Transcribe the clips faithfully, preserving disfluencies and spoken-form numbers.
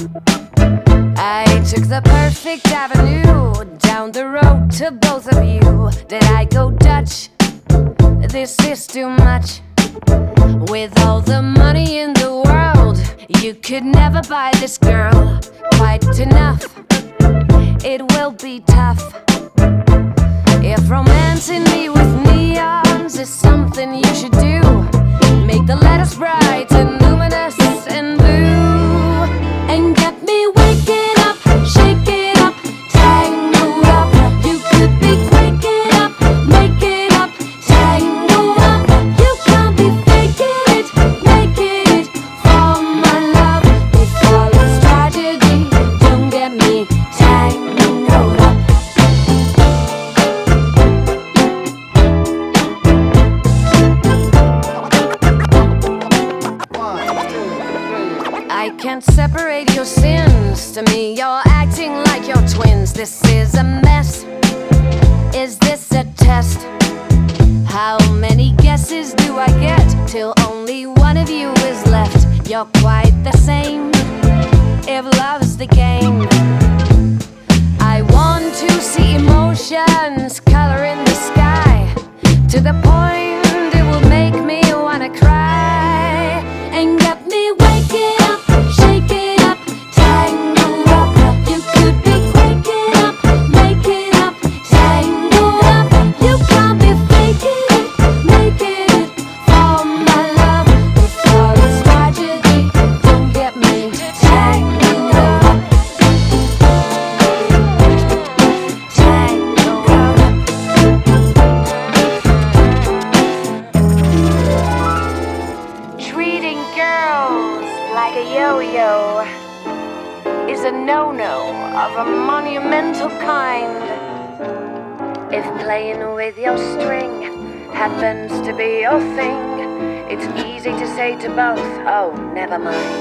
I took the perfect avenue down the road to both of you. Did I go Dutch? This is too much. With all the money in the world, you could never buy this girl quite enough. It will be tough. If romancing me with neons is something you should do, make the letters bright and luminous and blue, and get me waking up, shaking up, tangled up. You could be waking up, making up, tangled up. You can't be faking it, making it for my love. Before it's tragedy, don't get me tangled up. I can't separate your sins. To me, you're acting like you're twins. This is a mess. Is this a test? How many guesses do I get till only one of you is left? You're quite the same if love's the game. I want to see emotions color in the sky, to the point it will make me wanna cry, and get me waking up, shaking up, tangled up. You could be waking up, making up, tangled up. You can't be faking it, making it for my love. Before it's tragedy, don't get me tangled up. Tangled up. Treating girls like a yo-yo is a no-no of a monumental kind. If playing with your string happens to be your thing, it's easy to say to both, oh, never mind.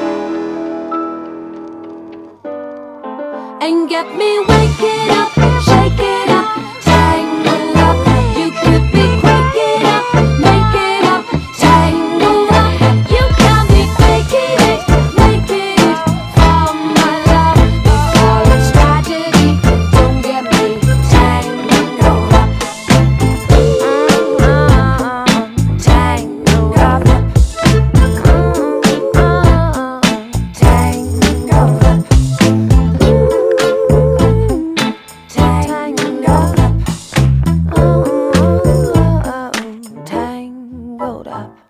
And get me waking up, shaking up, tangled up. You could be waking up, making up, tangled up. You can't be faking it, making it for my love. Before it's tragedy, don't get me tangled up. Mm-hmm. Tangled up. Mm-hmm. Tangled up. Tangled up. Oh, tangled up.